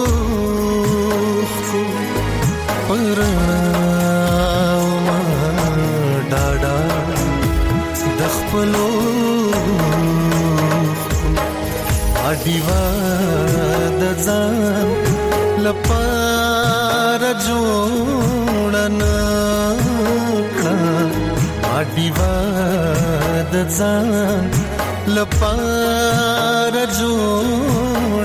परनाम डाडा दखपलो आदिवा दजान लपार जोड़ना आदिवा दजान लपार जोड़ना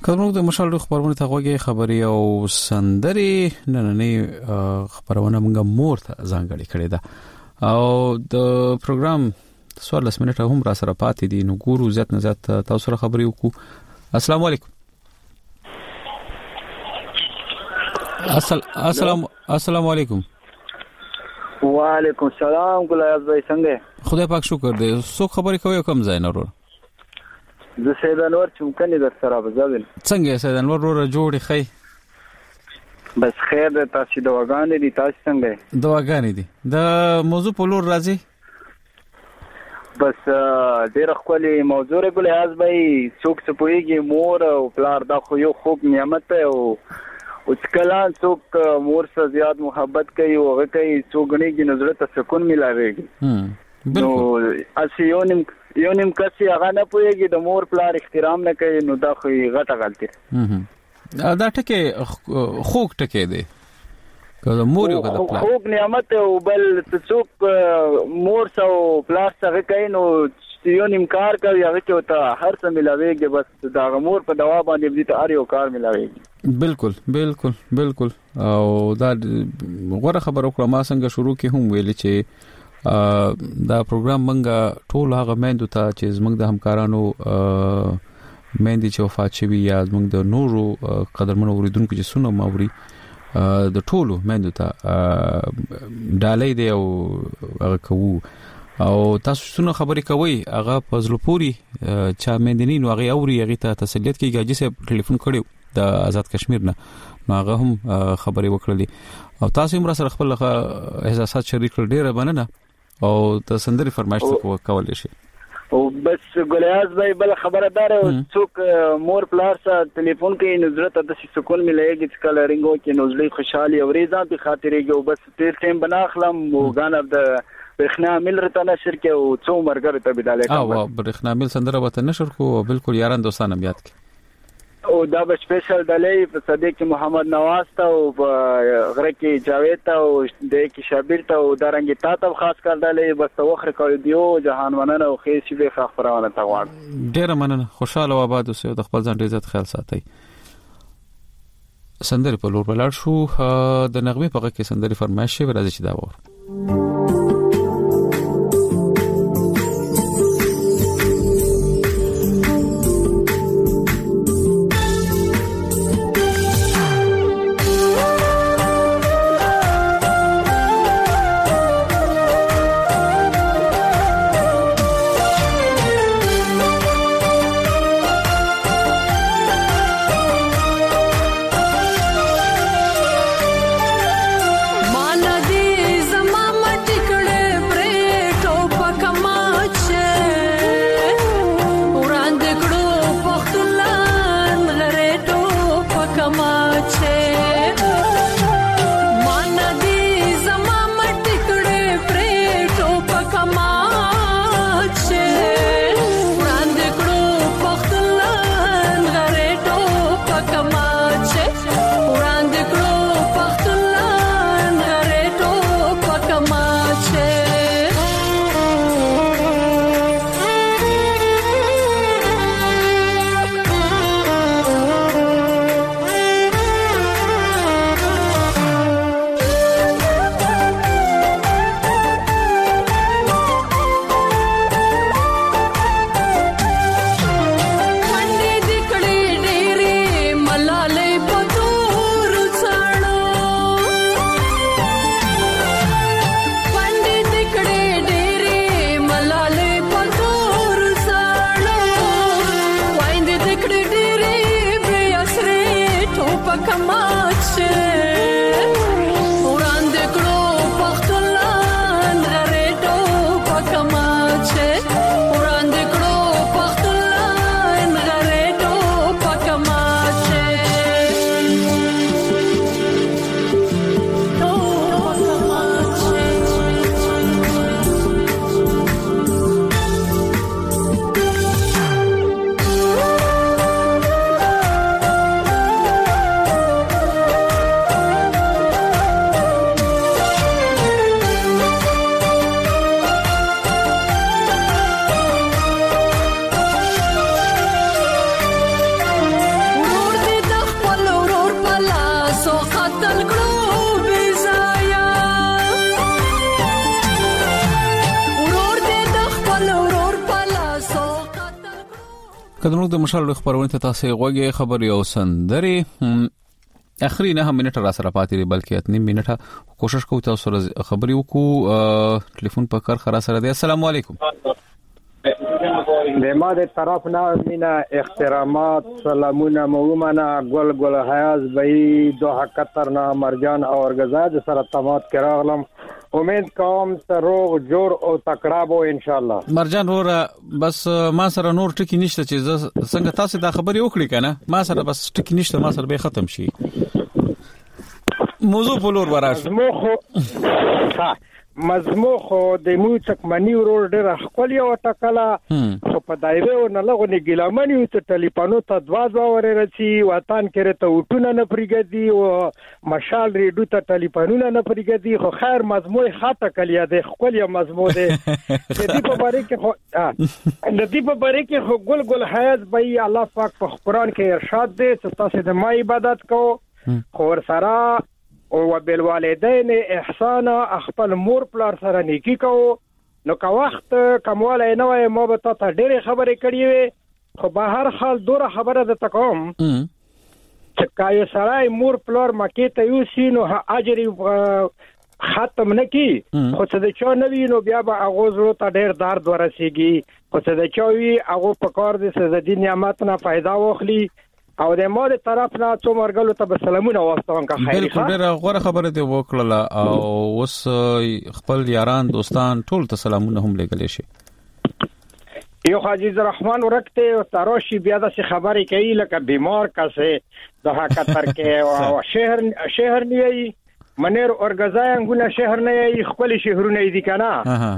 کله د مشال خبرونه ته غوږی خبري او سندري نننې خبرونه موږ مور ته ځانګړي کړې ده او د پروګرام 14 منټه هم را سره پاتې دي نو ګورو زیات نه زیات تاسو سره خبري وکړو. السلام علیکم. السلام علیکم. وعلیکم السلام. ګلایاز بھائی څنګه؟ خدای پاک شکر دی. سو خبري کوي کوم ځای نه ورو؟ زه سید انور چمکني در سره بزاویل. څنګه سید انور ورو جوړی خی؟ بس خیر ده. تاسو دواګانې دي؟ تاسو څنګه؟ دواګانې دي. د موضوع په لور راځي. بس ډېر خپل موضوع ګلایاز بھائی څوک څه پويږي مور او پلار دا خو یو خوب نعمت دی او کله څوک مور سره زیات محبت کوي او هغه کوي څوک غنيږي نظر ته سکون ملاويږي. بالکل. اسی یو نیم کسي هغه نه پويږي د مور پلار احترام نه کوي نو دا خو غټه غلطي. دا ټکه خوک ټکه دی. کله مور یو کله پلار خوک نعمت او بل څوک مور سره پلار سره کوي نو یو نیم کار کوي هغه ته هر څه ملاويږي بس دا مور په دوا باندې دې ته هر یو کار ملاويږي. بالکل او دا غوړه خبر وکړه ما څنګه شروع کې هم ویل چې دا پروګرام منګه ټول هغه میندو ته چې زموږ د همکارانو میندې چې وفات شوي یا زموږ د نورو قدرمنو اوریدونکو چې سونه ماوري د ټولو میندو ته ډالۍ دی او هغه کوو او تاسو څونه خبرې کوي هغه په زلپوري چا میندنی نو هغه اوري هغه ته تسلیت کوي چې صاحب ټلیفون کړو د آزاد کشمیر نه نو هغه هم خبرې وکړلې او تاسو هم را سره خپل احساسات شریک کړل. ډیره مننه او تاسو سندري فرمایش کولای شئ. او بس ګلیاز بھائی بل خبردار څوک مور پلار سره ټلیفون کوي نظر ته د سکون ملایږي چې کله رنګو کې نوزلي خوشحالي او ریزان په خاطرېږي او بس تیر ټیم بناخلم او غان اف د برخنا مل رته نشر کې او څو مرګ ته بداله کوم او برخنا مل سندره وته نشر کو بالکل یاران دوستانه بیات کی او دا به سپیشل دلې په صدیق محمد نواز ته او غره کې جاوید ته او د کې شابیر ته او درنګ ته خاص کار دلې بس توخره کوي دیو جهان مننه او خیر شي به خبرونه تا غواړم. ډیر مننه. خوشاله و آباد اوسئ او د خپل ځان عزت خیال ساتئ. سندري په لور بلار شو د نغمه په کې سندري فرمایش شي راځي چې دا وره Mala de zama کله د مشال خبرونه ته تاسو غوږی خبري او سندري اخري نه منټه را سره پاتې بلکې اتنی منټه کوشش کوو تاسو سره خبري وکړو ټلیفون په کار خرا سره دی. السلام علیکم. د ما د طرف نه مینا احترامات سلامونه مومنه ګل حیاز بهي دوه قطرنا مرجان او ارغزاد سره تمات کراغلم. امید کوم ته روغ جوړ او تکړه بو ان شاء الله. مرجان ور بس ما سره نور ټکی نشته چې څنګه تاسو دا خبري وکړي کنه ما سره بس ټکی نشته ما سره به ختم شي موضوع بلور وراش مزموخ د موچک منی ورور ډېر خپل یو ټکلا خو په دایره او نه لغونی ګلامنی ته ټلیفونو ته دوا ورې رچی وطن کې ته وټونه نه پرګدي او مشال ریډو ته ټلیفونونه نه پرګدي خو خیر مزموع خاطه کلیا د خپل یو مزموع ده د دې په باره کې خو ګل حیات به الله پاک په قرآن کې ارشاد دی چې تاسو د ما عبادت کو خو سره او بالوالدین احسان خپل مور پلار سره نیکی کو نو کا وخت کومواله نه وای ما به ته ډېر خبرې کړې وي خو به هر حال دوره خبره ده تکوم چې کای سره مور پلار مکه ته یو سینو اجر ختم نکي خو څه د چا نوی نو بیا به اغوزلو ته ډېر درد ورسیږي خو څه د چا وی هغه په کار دي چې د دې نعمت نه फायदा واخلي او د مور طرف نه څو مرګلو ته سلامونه واستوم کا خیر بالکل ډېر غوړه خبره دی وکړه او اوس خپل یاران دوستان ټول ته سلامونه هم لګلې شي. یو حاجی الرحمن ورکته او تراشی بیا د خبرې کوي لکه بیمار کسه د حقیقت کې او شهر نیي منیر اورګزاینګونه شهر نه یې خپل شهرونه دي کنه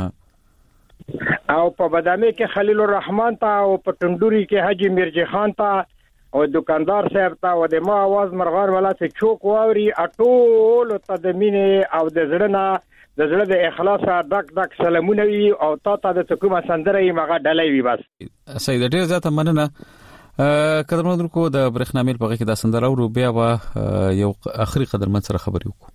او په بادامي کې خلیل الرحمن ته او په ټنډوري کې حاجی میرجی خان ته او دکاندار صاحب ته و د ما आवाज مرغان ولا څه چوک واوري اټول ته د مینې او د زړه د اخلاص دک سلامونه وي او تا د کومه سندره یې مغه ډلې وي بس سید ډېر زیاته مننه. قدرمن کو د برېښنامل په کې د سندره ورو بیا یو اخري قدرمن سره خبرې وکړو.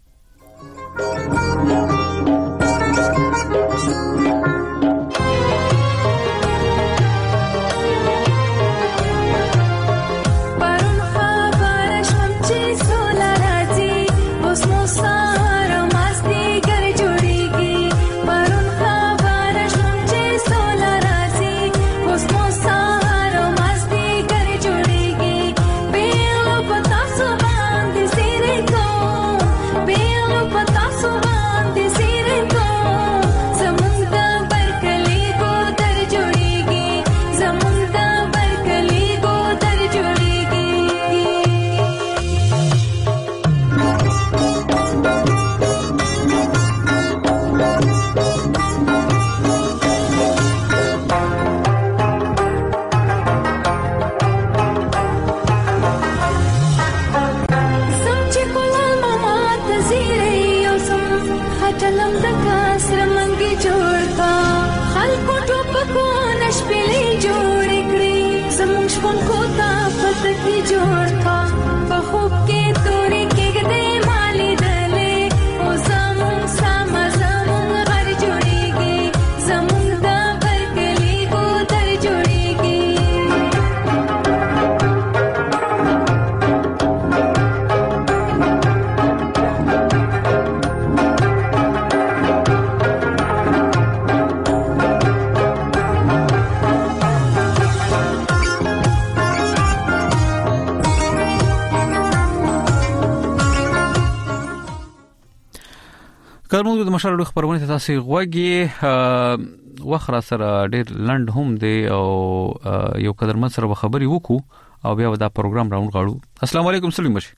کله د مشال خبرونه تاسو غوږی وخره سره ډېر لند هم دی او یو قدرمن سره خبري وکړو او بیا دا پروګرام راوند غاړو. السلام علیکم سلیم بشي.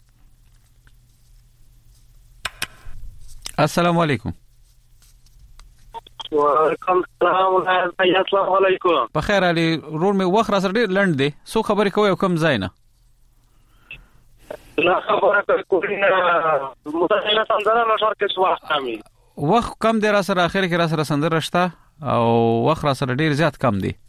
السلام علیکم. وعلیکم السلام علیکم. په خیر علي رور می وخره سره ډېر لند دی سو خبري کوي کوم ځای نه لا خبره کوي نه متأسفانه سندره نو شر کې سواسامي وخت کم دی را سره اخر کې را سره سندره شته او وخت را سره ډیر زیات کم دی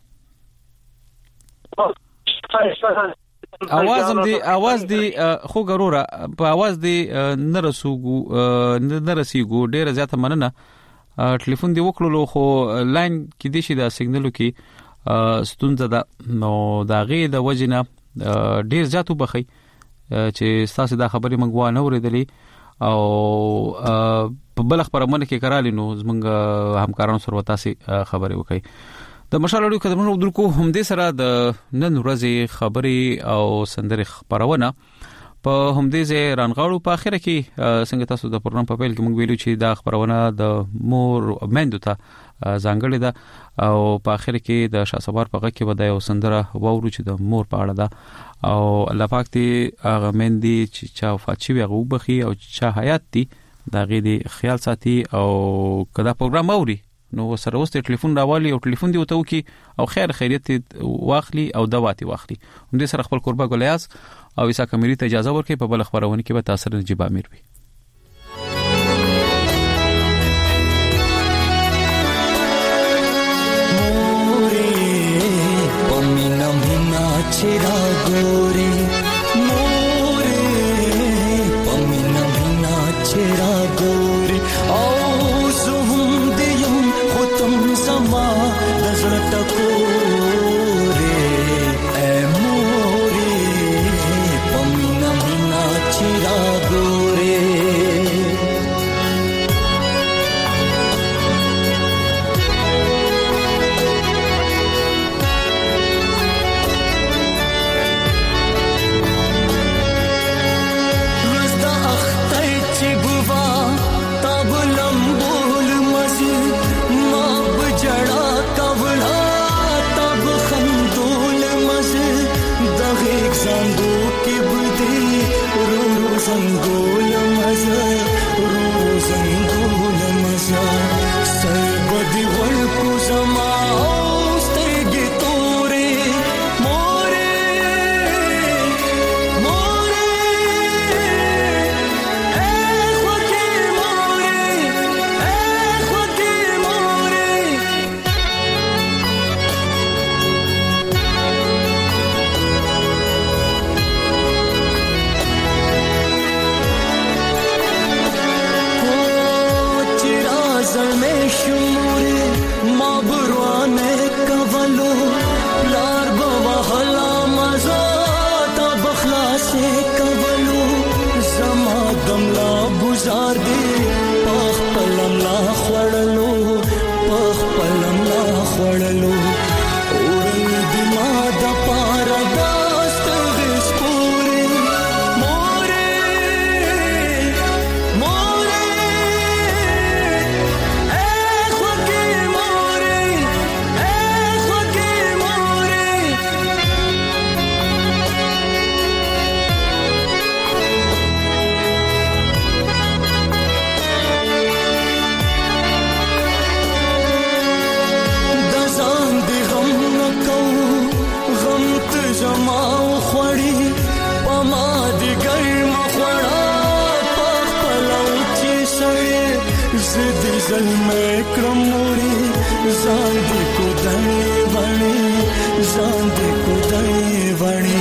आवाज دی خو ګروره په आवाज دی نه رسیږو ډیر زیات مننه ټلیفون دی وکړلو خو لاین کې دي شي دا سیګنالو کې ستونزه ده. نو دا غي د وجنه ډیر زیاتو بخي چې تاسو دا خبرې موږ وانه اوریدلې او په بل خبرونه کې کړالې نو زمونږ همکارانو سره تاسو خبرې وکړي. د مشال اړیکو د موږ درکو هم دې سره د نن ورځې خبرې او سندرې خبرونه په هم دې ځای رانغاړو. په اخر کې څنګه تاسو د پروګرام په پیل کې موږ ویلو چې دا خبرونه د مور مندو ته ځانګړې ده او په اخر کې د شاسوار په غږ کې ودا یو سندره وورو چې د مور په اړه ده او الله پاک دې هغه مندي چې چا وفات شوی هغه وبخي او چا حیات دي دا غي دې خیال ساتي او کدا پروګرام اوري نو سره وست ټلیفون راوالي او ټلیفون دی وته کی او خیر خیریت واخلي او دواتي واخلي. هم دې سره خپل قربا ګلیاس او عیسی کمیری ته اجازه ورکړي په بل خبرونه کې به تاسو نجيب امیر وي. चिरा गोरे मोरे पमिना बिना चिरा गोरे आओ सुहम दियम खुतम समा दजरत कोरे ए मोरे पमिना बिना चिरा गोरे संगोल मजा संगोल मजा सर्वदि वर्कु समास्ते गितोरे मोरे मोरे ए खुदी मोरे शुमूरे माबुरवाने कवलो लार बवहला मजा तबखला से कवलो जमा गमला गुजार दे पख पलमला खड़लो पख पलमला खड़लो उड़न दिमा द पारदास्त गिस्पूरे मोरे मोरे जमाओ खड़ी पमा दिगर मखड़ा पख पलौची सड़े जिद जल में क्रमोड़ी जांदी को दने बने जांदी को दने बने